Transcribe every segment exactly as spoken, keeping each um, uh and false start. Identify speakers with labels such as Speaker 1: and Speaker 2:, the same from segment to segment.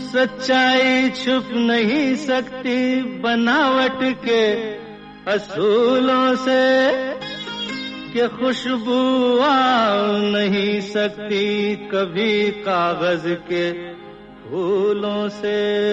Speaker 1: सच्चाई छुप नहीं सकती बनावट के असूलों से, कि खुशबू आ नहीं सकती कभी कागज के फूलों से।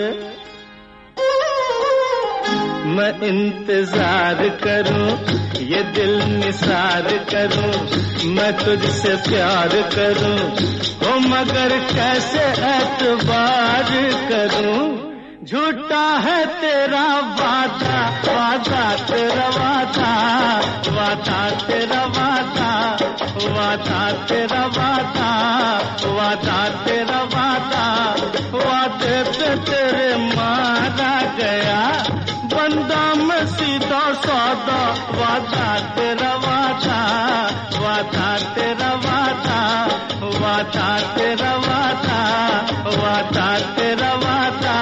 Speaker 1: मैं इंतजार करूं, ये दिल निसार करूं, मैं तुझसे प्यार करूं, ओ मगर कैसे एतबार करूं। झूठा है तेरा वादा, वादा तेरा वादा, वादा तेरा वादा, वादा तेरा वादा, वादा तेरा वादा, वादे पे तेरे मारा गया बंदा मैं सीधा सादा। वादा तेरा वादा, वादा तेरा वादा, वादा तेरा वादा, वादा तेरा वादा।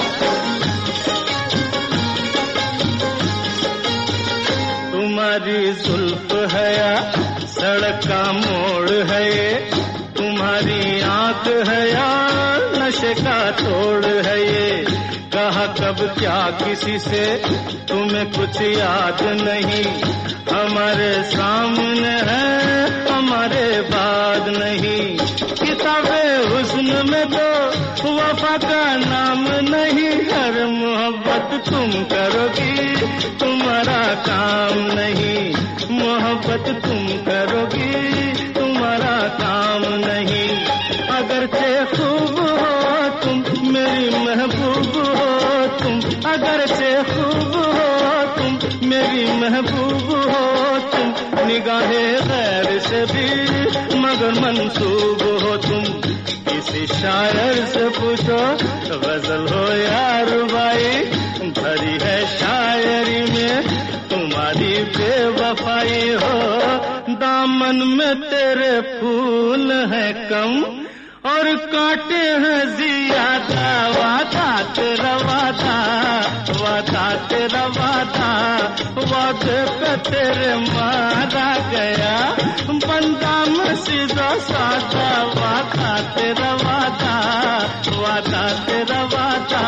Speaker 1: तुम्हारी जुल्फ है या सड़क का मोड़ है ये, तुम्हारी आंख है या नशे का तोड़ है ये। कहा कब क्या किसी से तुम्हें कुछ याद नहीं, हमारे सामने है हमारे बाद नहीं। किताबे हुस्न में तो वफा का नाम नहीं, हर मोहब्बत तुम करोगी तुम्हारा काम नहीं, मोहब्बत तुम करोगी तुम्हारा काम नहीं। अगरचे खूब हो तुम मेरी महबूब हो तुम, अगरचे खूब हो तुम मेरी महबूब हो तुम, निगाहे गैर से भी मगर मंसूब हो तुम। किसी शायर से पूछो गजल हो या रुबाई, भरी है शायरी में तुम्हारी बेवफाई हो। दामन में तेरे फूल है कम और कांटे हैं ज्यादा। वादा तेरा वादा, वादा तेरा वादा, वादे पे तेरे मारा गया बंदा मैं सीधा सादा। वादा तेरा वादा, वादा तेरा वादा।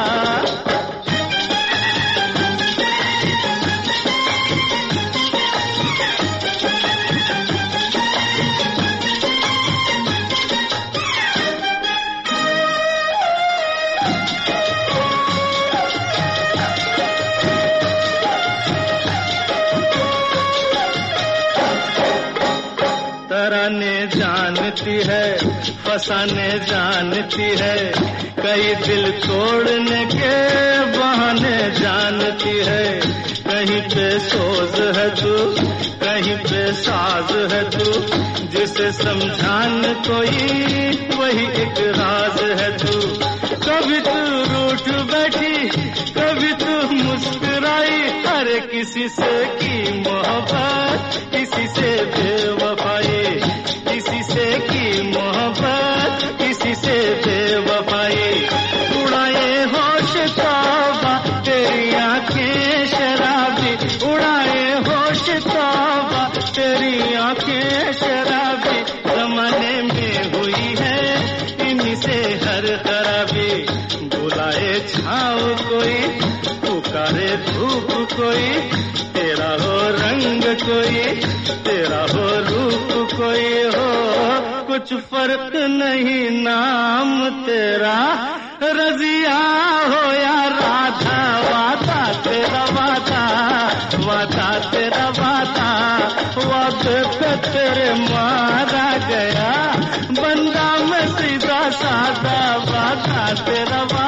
Speaker 1: तराने जानती है फसाने जानती है, कई दिल तोड़ने के बहाने जानती है। कहीं पे सोज है तू, कहीं पे साज है तू, जिसे समझान कोई वही एक राज है तू। कभी तू रूठ बैठी कभी तू मुस्कुराई, हर किसी से की मोहब्बत किसी से बेवफाई, किसी से की मोहब्बत किसी से बेवफाई। उड़ाए होश तौबा तेरी आंखें शराबी, उड़ाए होश तौबा तेरी आंखें शराबी। जमाने में हुई है इन्हीं से हर खराबी, बुलाए छाँव कोई पुकारे धूप कोई, तेरा हो रंग कोई तेरा हो रूप कोई हो, कुछ फर्क नहीं नाम तेरा रजिया हो या राधा। वादा तेरा वादा, वादा तेरा वादा, वादे पे तेरे मारा गया बंदा मैं सीधा सादा। वादा तेरा